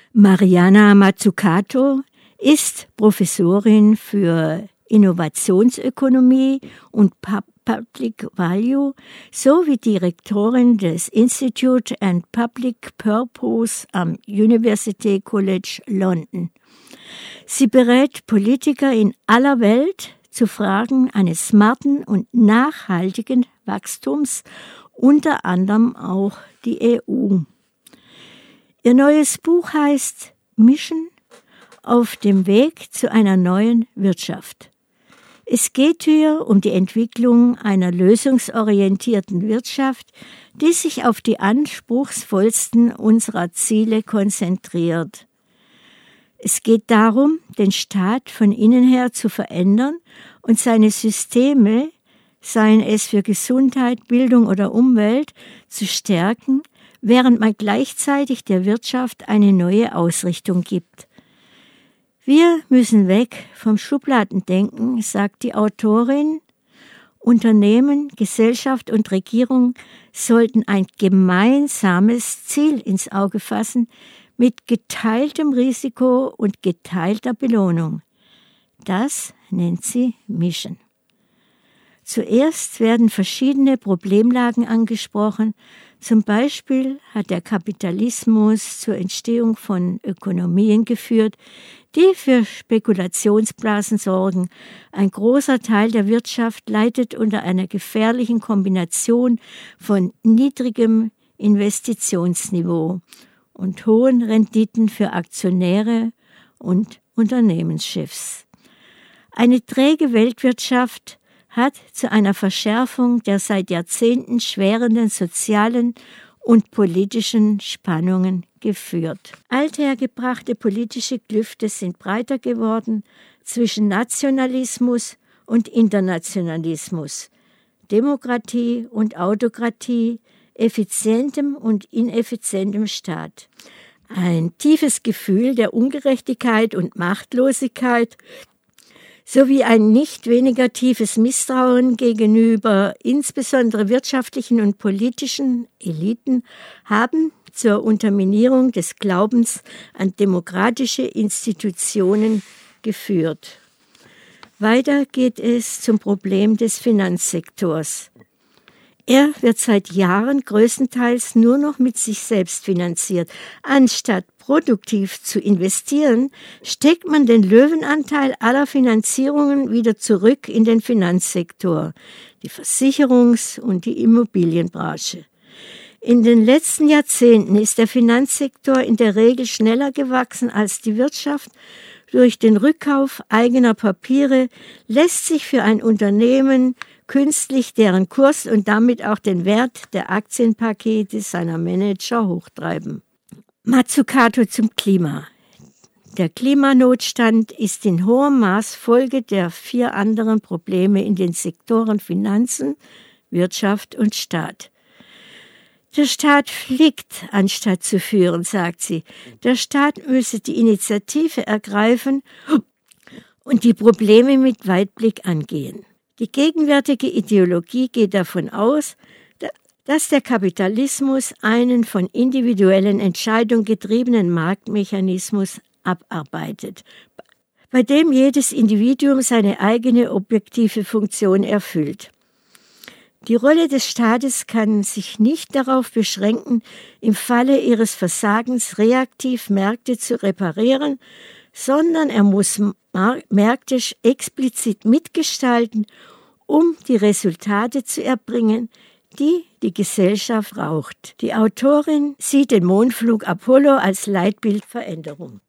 Mariana Mazzucato ist Professorin für Innovationsökonomie und Public Value sowie Direktorin des Institute and Public Purpose am University College London. Sie berät Politiker in aller Welt zu Fragen eines smarten und nachhaltigen Wachstums, unter anderem auch die EU. Ihr neues Buch heißt Mission auf dem Weg zu einer neuen Wirtschaft. Es geht hier um die Entwicklung einer lösungsorientierten Wirtschaft, die sich auf die anspruchsvollsten unserer Ziele konzentriert. Es geht darum, den Staat von innen her zu verändern und seine Systeme, seien es für Gesundheit, Bildung oder Umwelt, zu stärken, während man gleichzeitig der Wirtschaft eine neue Ausrichtung gibt. Wir müssen weg vom Schubladendenken, sagt die Autorin. Unternehmen, Gesellschaft und Regierung sollten ein gemeinsames Ziel ins Auge fassen, mit geteiltem Risiko und geteilter Belohnung. Das nennt sie Mission. Zuerst werden verschiedene Problemlagen angesprochen. Zum Beispiel hat der Kapitalismus zur Entstehung von Ökonomien geführt, die für Spekulationsblasen sorgen. Ein großer Teil der Wirtschaft leidet unter einer gefährlichen Kombination von niedrigem Investitionsniveau und hohen Renditen für Aktionäre und Unternehmenschefs. Eine träge Weltwirtschaft hat zu einer Verschärfung der seit Jahrzehnten schwerenden sozialen und politischen Spannungen geführt. Althergebrachte politische Klüfte sind breiter geworden zwischen Nationalismus und Internationalismus, Demokratie und Autokratie, effizientem und ineffizientem Staat. Ein tiefes Gefühl der Ungerechtigkeit und Machtlosigkeit sowie ein nicht weniger tiefes Misstrauen gegenüber insbesondere wirtschaftlichen und politischen Eliten haben zur Unterminierung des Glaubens an demokratische Institutionen geführt. Weiter geht es zum Problem des Finanzsektors. Er wird seit Jahren größtenteils nur noch mit sich selbst finanziert. Anstatt produktiv zu investieren, steckt man den Löwenanteil aller Finanzierungen wieder zurück in den Finanzsektor, die Versicherungs- und die Immobilienbranche. In den letzten Jahrzehnten ist der Finanzsektor in der Regel schneller gewachsen als die Wirtschaft. Durch den Rückkauf eigener Papiere lässt sich für ein Unternehmen künstlich deren Kurs und damit auch den Wert der Aktienpakete seiner Manager hochtreiben. Mazzucato zum Klima. Der Klimanotstand ist in hohem Maß Folge der 4 anderen Probleme in den Sektoren Finanzen, Wirtschaft und Staat. Der Staat fliegt, anstatt zu führen, sagt sie. Der Staat müsse die Initiative ergreifen und die Probleme mit Weitblick angehen. Die gegenwärtige Ideologie geht davon aus, dass der Kapitalismus einen von individuellen Entscheidungen getriebenen Marktmechanismus abarbeitet, bei dem jedes Individuum seine eigene objektive Funktion erfüllt. Die Rolle des Staates kann sich nicht darauf beschränken, im Falle ihres Versagens reaktiv Märkte zu reparieren, sondern er muss Märkte explizit mitgestalten, um die Resultate zu erbringen, die die Gesellschaft braucht. Die Autorin sieht den Mondflug Apollo als Leitbildveränderung.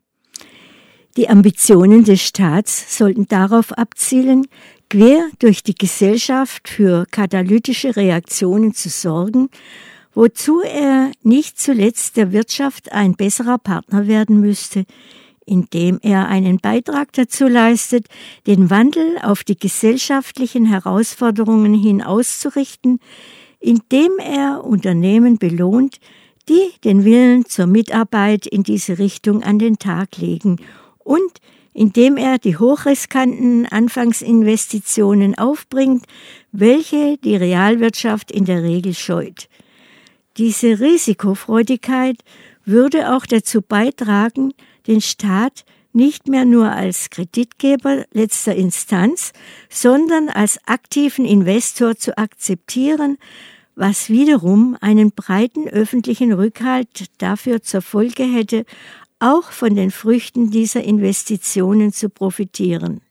Die Ambitionen des Staats sollten darauf abzielen, quer durch die Gesellschaft für katalytische Reaktionen zu sorgen, wozu er nicht zuletzt der Wirtschaft ein besserer Partner werden müsste, indem er einen Beitrag dazu leistet, den Wandel auf die gesellschaftlichen Herausforderungen hin auszurichten, indem er Unternehmen belohnt, die den Willen zur Mitarbeit in diese Richtung an den Tag legen und indem er die hochriskanten Anfangsinvestitionen aufbringt, welche die Realwirtschaft in der Regel scheut. Diese Risikofreudigkeit würde auch dazu beitragen, den Staat nicht mehr nur als Kreditgeber letzter Instanz, sondern als aktiven Investor zu akzeptieren, was wiederum einen breiten öffentlichen Rückhalt dafür zur Folge hätte, auch von den Früchten dieser Investitionen zu profitieren.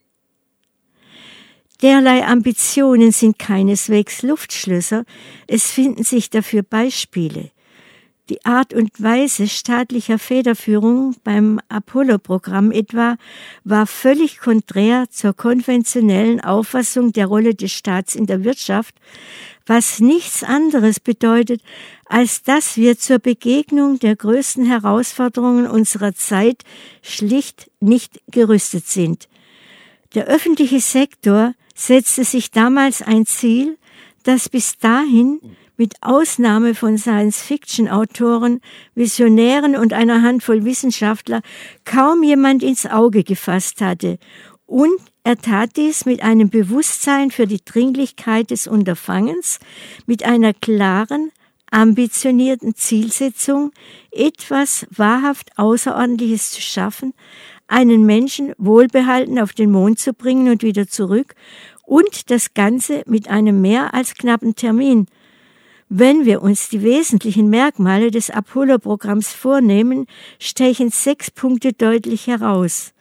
Derlei Ambitionen sind keineswegs Luftschlösser, es finden sich dafür Beispiele. Die Art und Weise staatlicher Federführung beim Apollo-Programm etwa war völlig konträr zur konventionellen Auffassung der Rolle des Staats in der Wirtschaft, was nichts anderes bedeutet, als dass wir zur Begegnung der größten Herausforderungen unserer Zeit schlicht nicht gerüstet sind. Der öffentliche Sektor setzte sich damals ein Ziel, das bis dahin mit Ausnahme von Science-Fiction-Autoren, Visionären und einer Handvoll Wissenschaftler kaum jemand ins Auge gefasst hatte. Und er tat dies mit einem Bewusstsein für die Dringlichkeit des Unterfangens, mit einer klaren, ambitionierten Zielsetzung, etwas wahrhaft Außerordentliches zu schaffen, einen Menschen wohlbehalten auf den Mond zu bringen und wieder zurück, und das Ganze mit einem mehr als knappen Termin. Wenn wir uns die wesentlichen Merkmale des Apollo-Programms vornehmen, stechen 6 Punkte deutlich heraus.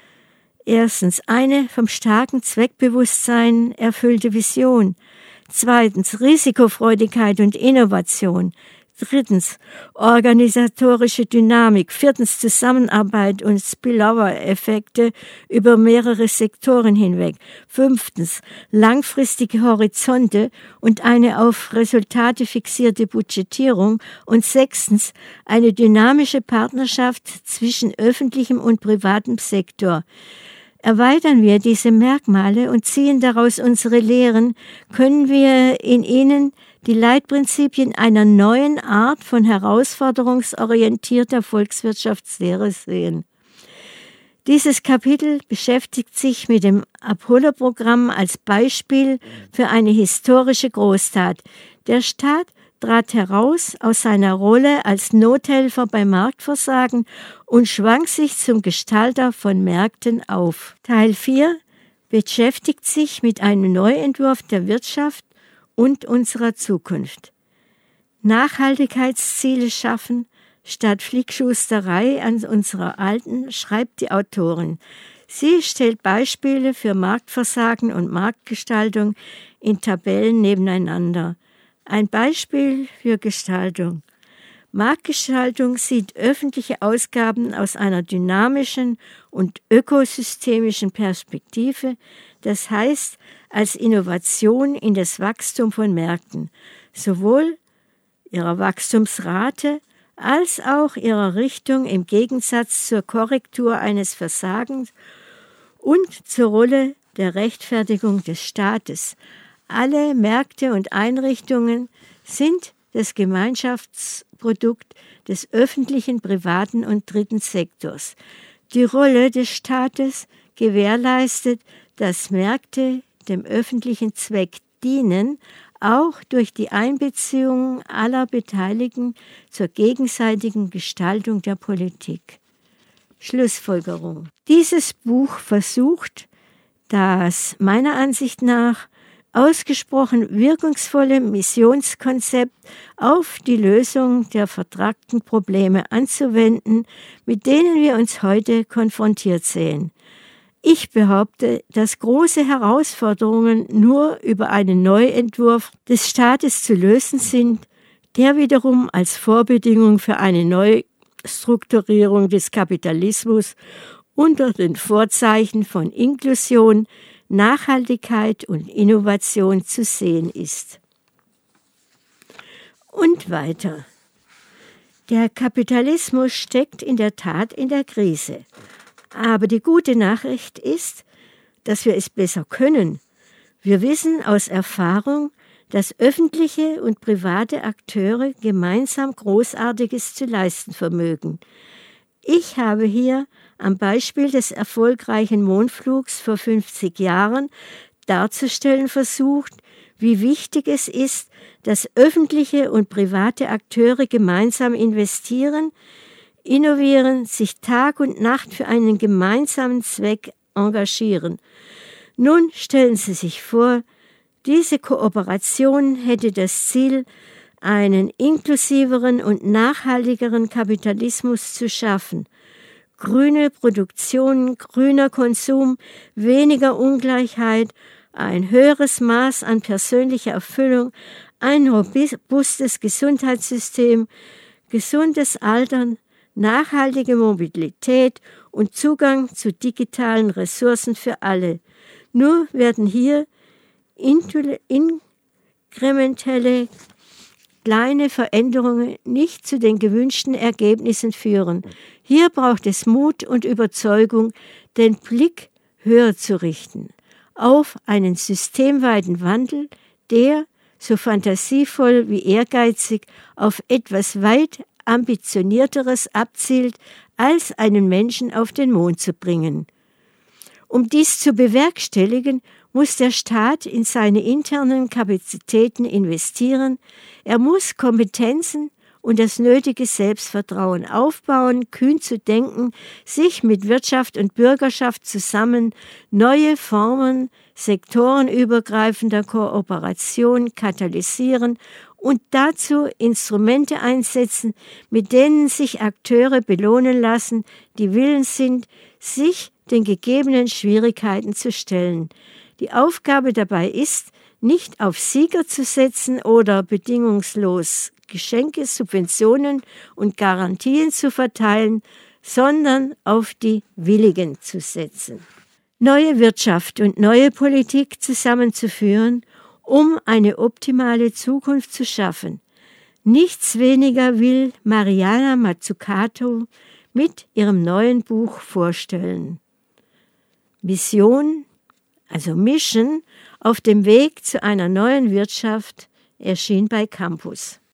Erstens, eine vom starken Zweckbewusstsein erfüllte Vision. Zweitens, Risikofreudigkeit und Innovation. Drittens, organisatorische Dynamik. Viertens, Zusammenarbeit und Spillover-Effekte über mehrere Sektoren hinweg. Fünftens, langfristige Horizonte und eine auf Resultate fixierte Budgetierung. Und sechstens, eine dynamische Partnerschaft zwischen öffentlichem und privatem Sektor. Erweitern wir diese Merkmale und ziehen daraus unsere Lehren, können wir in ihnen die Leitprinzipien einer neuen Art von herausforderungsorientierter Volkswirtschaftslehre sehen. Dieses Kapitel beschäftigt sich mit dem Apollo-Programm als Beispiel für eine historische Großtat. Der Staat trat heraus aus seiner Rolle als Nothelfer beim Marktversagen und schwang sich zum Gestalter von Märkten auf. Teil 4 beschäftigt sich mit einem Neuentwurf der Wirtschaft und unserer Zukunft. Nachhaltigkeitsziele schaffen statt Flickschusterei an unserer alten, schreibt die Autorin. Sie stellt Beispiele für Marktversagen und Marktgestaltung in Tabellen nebeneinander. Ein Beispiel für Gestaltung. Marktgestaltung sieht öffentliche Ausgaben aus einer dynamischen und ökosystemischen Perspektive, das heißt als Innovation in das Wachstum von Märkten, sowohl ihrer Wachstumsrate als auch ihrer Richtung im Gegensatz zur Korrektur eines Versagens und zur Rolle der Rechtfertigung des Staates. Alle Märkte und Einrichtungen sind das Gemeinschaftsprodukt des öffentlichen, privaten und dritten Sektors. Die Rolle des Staates gewährleistet, dass Märkte dem öffentlichen Zweck dienen, auch durch die Einbeziehung aller Beteiligten zur gegenseitigen Gestaltung der Politik. Schlussfolgerung. Dieses Buch versucht, das meiner Ansicht nach ausgesprochen wirkungsvolle Missionskonzept auf die Lösung der vertragten Probleme anzuwenden, mit denen wir uns heute konfrontiert sehen. Ich behaupte, dass große Herausforderungen nur über einen Neuentwurf des Staates zu lösen sind, der wiederum als Vorbedingung für eine Neustrukturierung des Kapitalismus unter den Vorzeichen von Inklusion, Nachhaltigkeit und Innovation zu sehen ist. Und weiter. Der Kapitalismus steckt in der Tat in der Krise. Aber die gute Nachricht ist, dass wir es besser können. Wir wissen aus Erfahrung, dass öffentliche und private Akteure gemeinsam Großartiges zu leisten vermögen. Ich habe hier am Beispiel des erfolgreichen Mondflugs vor 50 Jahren darzustellen versucht, wie wichtig es ist, dass öffentliche und private Akteure gemeinsam investieren, innovieren, sich Tag und Nacht für einen gemeinsamen Zweck engagieren. Nun stellen Sie sich vor, diese Kooperation hätte das Ziel, einen inklusiveren und nachhaltigeren Kapitalismus zu schaffen. Grüne Produktion, grüner Konsum, weniger Ungleichheit, ein höheres Maß an persönlicher Erfüllung, ein robustes Gesundheitssystem, gesundes Altern, nachhaltige Mobilität und Zugang zu digitalen Ressourcen für alle. Nur werden hier inkrementelle kleine Veränderungen nicht zu den gewünschten Ergebnissen führen. Hier braucht es Mut und Überzeugung, den Blick höher zu richten, auf einen systemweiten Wandel, der, so fantasievoll wie ehrgeizig, auf etwas weit ambitionierteres abzielt, als einen Menschen auf den Mond zu bringen. Um dies zu bewerkstelligen, muss der Staat in seine internen Kapazitäten investieren, er muss Kompetenzen und das nötige Selbstvertrauen aufbauen, kühn zu denken, sich mit Wirtschaft und Bürgerschaft zusammen neue Formen sektorenübergreifender Kooperation katalysieren und dazu Instrumente einsetzen, mit denen sich Akteure belohnen lassen, die willens sind, sich den gegebenen Schwierigkeiten zu stellen. Die Aufgabe dabei ist, nicht auf Sieger zu setzen oder bedingungslos Geschenke, Subventionen und Garantien zu verteilen, sondern auf die Willigen zu setzen. Neue Wirtschaft und neue Politik zusammenzuführen, um eine optimale Zukunft zu schaffen. Nichts weniger will Mariana Mazzucato mit ihrem neuen Buch vorstellen. Mission, also Mission, auf dem Weg zu einer neuen Wirtschaft, erschien bei Campus.